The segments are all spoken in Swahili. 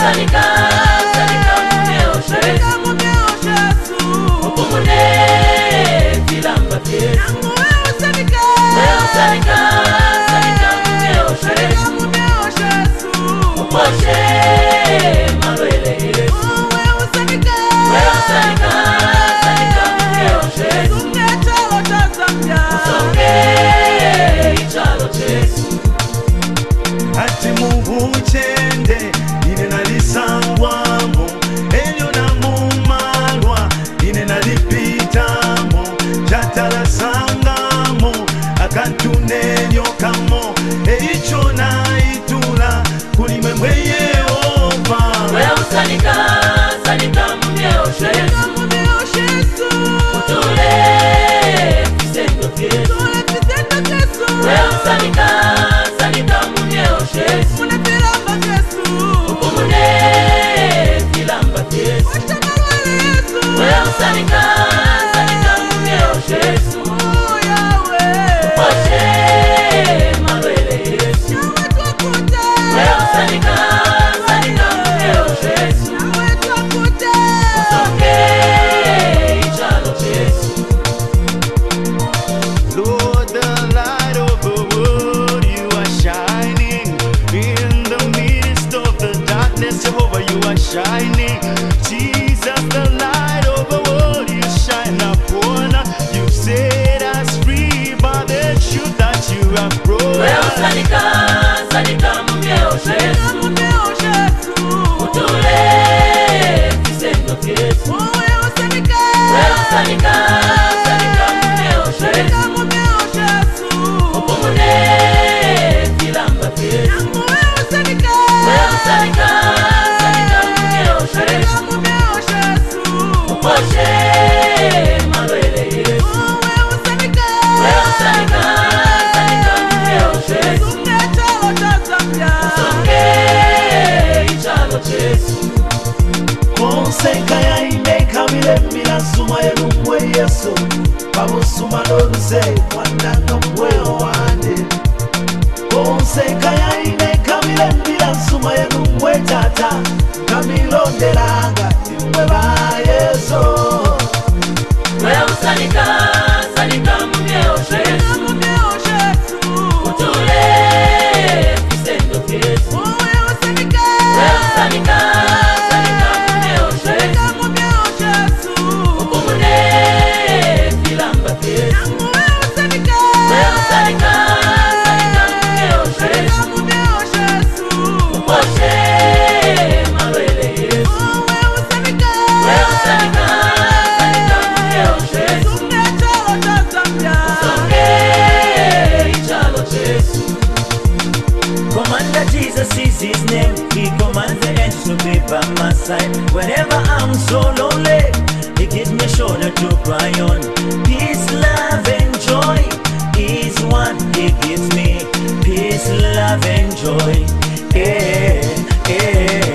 usanika mumeo Yesu Upumune vilamba vyesu Wewe usanika mumeo Yesu Uposhe malwele Yesu Wewe usanika mumeo Yesu Usonge ichalo Yesu Ati mubuchende ine nalisangwamo elyo namumalwa ine nalipitamo jatalasangamo akantunenyokamo eicho naitula kulimwe mwe Yehova Wewe usanika mumeo Yesu Utule visendo vyesu Wewe usanika mumeo Yesu Upumune vilamba vyesu Wewe usanika mumeo Yesu Uposhe malwele Yesu Wewe usanika mumeo Yesu Usonge ichalo Yesu Lord, the light of the world, you are shining in the midst of the darkness. Jehovah, you are shining. Jesus, the light of the world, you shine upon us. You set us free by the truth that you have brought Wewe us. usanika mumeo Yesu Utule visendo vyesu Wewe usanika mumeo Yesu Upumune vilamba vyesu Wewe usanika mumeo Yesu Uposhe malwele Yesu Wewe usanika mumeo Yesu Usonge ichalo Yesu Konsenka ya imeka milembila suma ya lumwe Yesu Pabusuma loluse wananga mweo wande Konsenka ya imeka milembila suma ya lumwe tata Kamilondelanga imwe ba Yesu Wewe usanika mumeo Yesu Utule visendo vyesu Wewe usanika mumeo Yesu Upumune vilamba vyesu Wewe usanika mumeo Yesu Uposhe malwele Yesu Wewe usanika mumeo Yesu Usonge ichalo Yesu Commander Jesus is his name. He commands the angels to be by my side. Whenever I'm so lonely, he gives me a shoulder to cry on. Peace, love, and joy is what he gives me. Peace, love, and joy. Yeah, yeah.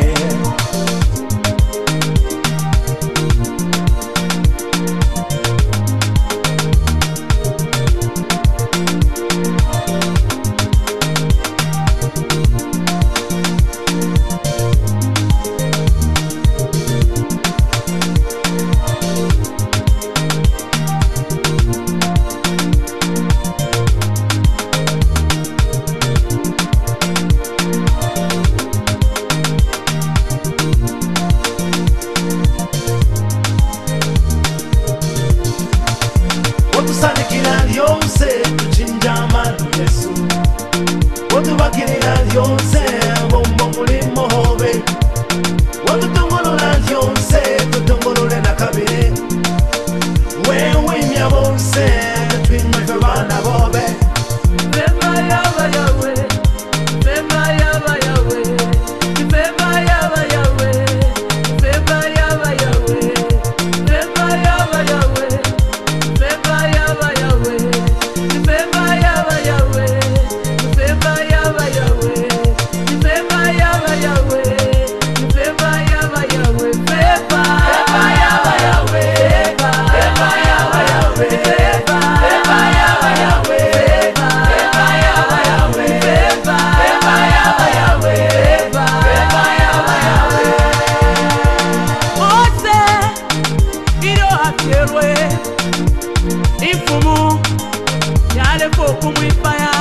yako kumwinspire.